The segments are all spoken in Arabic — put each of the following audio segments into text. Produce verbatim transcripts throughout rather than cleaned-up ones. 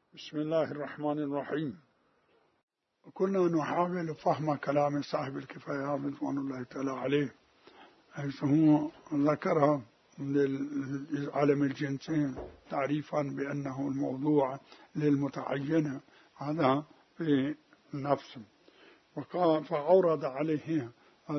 بسم الله الرحمن الرحيم. كنا نحاول فهم كلام صاحب الكفاية رضوان الله تعالى عليه، حيث هو ذكر للعالم الجنسي تعريفا بأنه الموضوع للمتعين هذا في النفس، فأورد عليه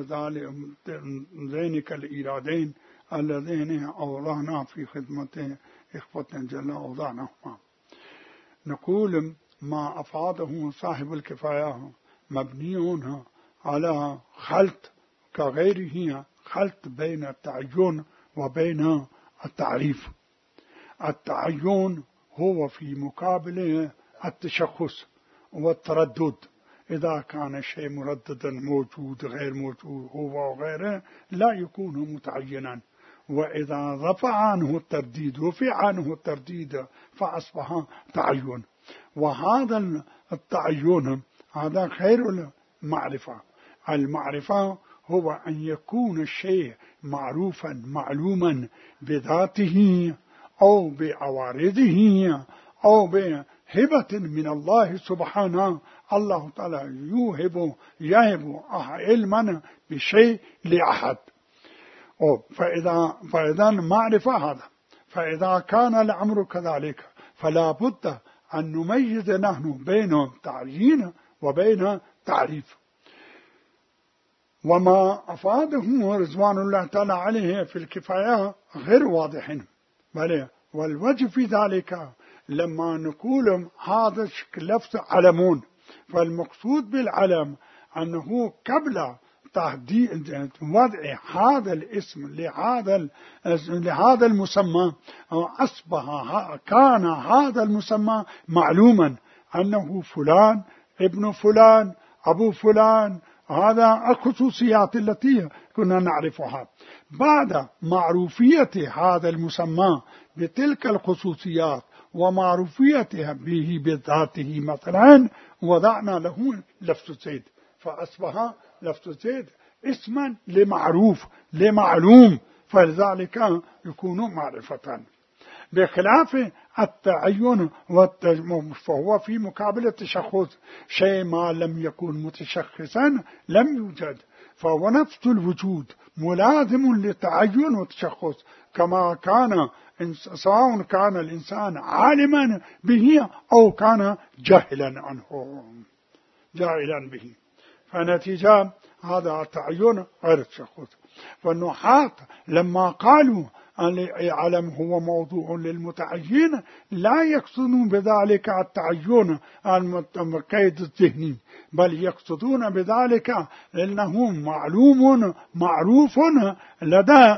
ذلك الإيرادين اللذين أوضعنا في خدمة إخوة جل أوضعناهما. نقول ما أفاده صاحب الكفاية مبني على خلط كغيره، خلط بين التعين وبين التعريف. التعين هو في مقابل التشخص والتردد، إذا كان الشيء مرددا موجود غير موجود هو وغيره لا يكون متعينا، وإذا رفع عنه الترديد وفي عنه الترديد فأصبح تعين. وهذا التعين هذا خير المعرفة. المعرفة هو أن يكون الشيء معروفا معلوما بذاته أو بعوارضه أو بهبة من الله سبحانه. الله تعالى يوهب يهب علما بشيء لأحد، فإذا فإذا معرفة هذا. فإذا كان الأمر كذلك فلا بد أن نميز نحن بين تعيين وبين تعريف. وما أفاده رضوان الله تعالى عليه في الكفاية غير واضح، بل والوجه في ذلك لما نقول هذا لفظ علمون، فالمقصود بالعلم أنه قبل تحديد وضع هذا الاسم لهذا لهذا المسمى أصبح كان هذا المسمى معلوما أنه فلان ابن فلان أبو فلان. هذا الخصوصيات التي كنا نعرفها. بعد معروفية هذا المسمى بتلك الخصوصيات ومعروفيتها به بذاته، مثلا وضعنا له لفظ زيد، فأصبح لفظ زيد اسما لمعروف لمعلوم، فلذلك يكون معرفة. بخلاف التعين فهو في مقابل التشخص، شيء ما لم يكن متشخصا لم يوجد، فهو نفس الوجود ملازم للتعين والتشخص، كما كان سواء كان الإنسان عالما به أو كان جاهلا عنه جاهلا به. فنتيجة هذا التعين غير التشخص. فالنحاة لما قالوا العلم هو موضوع للمتعين لا يقصدون بذلك التعين المقيد الذهني، بل يقصدون بذلك أنه معلوم معروف لدى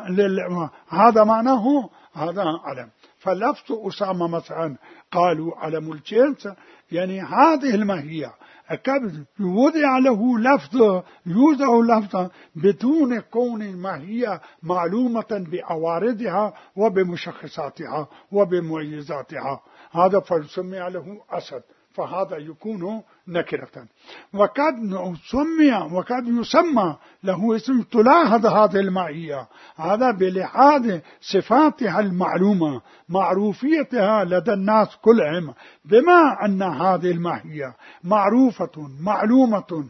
هذا معناه هذا علم. فلفظ أسامة مثلا قالوا علم الجنس، يعني هذه الماهية أكد يوضع له لفظ يوضع لفظا بدون كون الماهية معلومة بعوارضها وبمشخصاتها وبمميزاتها، هذا فسمي له أسد، فهذا يكون نكرة. وقد سمي وقد يسمى له اسم تلاحظ هذه الماهية، هذا بلحاظ صفاتها المعلومة معروفيتها لدى الناس كلهم، بما أن هذه الماهية معروفة معلومة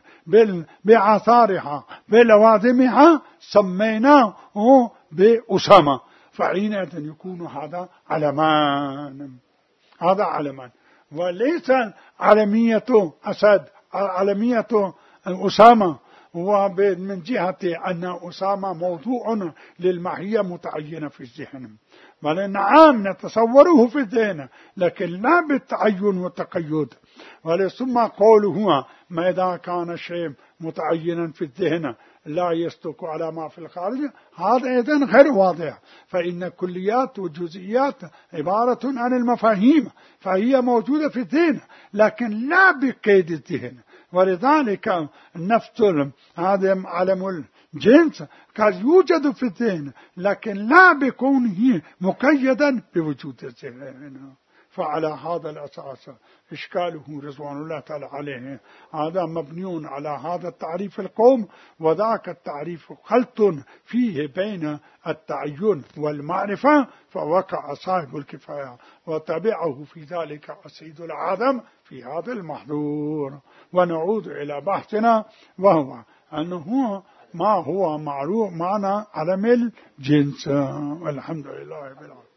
بآثارها بلوازمها سميناه بأسامة، فحينئذ يكون هذا علمان. هذا علمان، وليس علمية أسد علمية أسامة، ومن جهة أن أسامة موضوع للماهية متعينة في الذهن، بل نعم نتصوره في الذهن لكن لا بالتعين والتقيد. ولثم قوله ما إذا كان الشيء متعينا في الذهن لا يصدق على ما في الخارج، هذا إذن غير واضح، فإن كليات وجزئيات عبارة عن المفاهيم، فهي موجودة في الذهن لكن لا بقيد الذهن. ولذلك نفس هذا علم الجنس قد يوجد في الذهن لكن لا بكونه مقيدا بوجود الذهن، فعلى هذا الأساس إشكاله رضوان الله تعالى عليه هذا مبني على هذا التعريف القوم، وذاك التعريف خلط فيه بين التعين والمعرفة، فوقع صاحب الكفاية وتبعه في ذلك السيد الأعظم في هذا المحظور. ونعود إلى بحثنا، وهو أنه ما هو معروف معنى علم الجنس. والحمد لله رب العالمين.